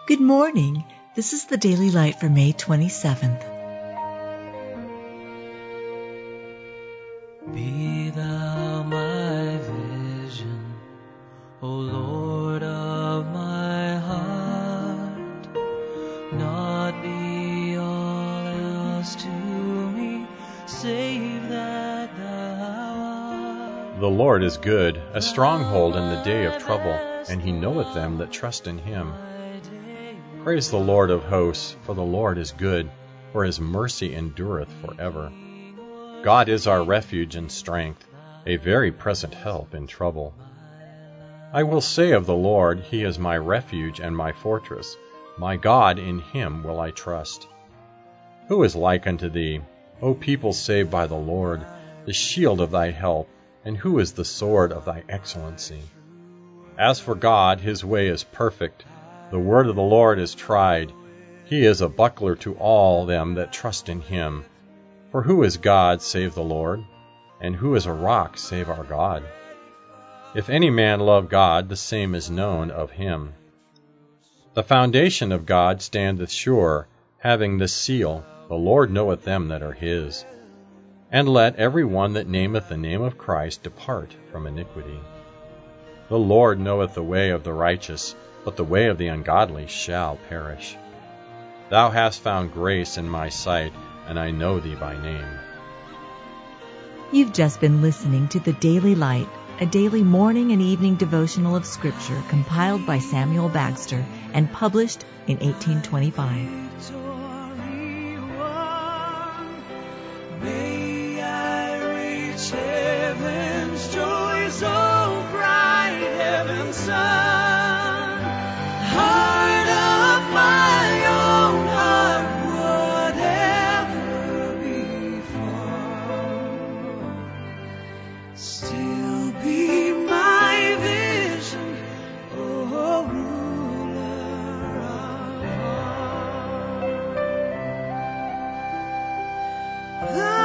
Good morning. This is the Daily Light for May 27th. Be thou my vision, O Lord of my heart, not be all else to me, save that thou art. The Lord is good, a stronghold in the day of trouble, and he knoweth them that trust in him. Praise the Lord of hosts, for the Lord is good, for his mercy endureth forever. God is our refuge and strength, a very present help in trouble. I will say of the Lord, he is my refuge and my fortress. My God, in him will I trust. Who is like unto thee, O people saved by the Lord, the shield of thy help, and who is the sword of thy excellency? As for God, his way is perfect. The word of the Lord is tried. He is a buckler to all them that trust in him. For who is God save the Lord? And who is a rock save our God? If any man love God, the same is known of him. The foundation of God standeth sure, having this seal, the Lord knoweth them that are his. And let every one that nameth the name of Christ depart from iniquity. The Lord knoweth the way of the righteous, but the way of the ungodly shall perish. Thou hast found grace in my sight, and I know thee by name. You've just been listening to The Daily Light, a daily morning and evening devotional of Scripture compiled by Samuel Bagster and published in 1825. May I reach heaven's joy, so bright heaven's sun. Heart of my own heart, whatever befall, still be my vision, O ruler of all.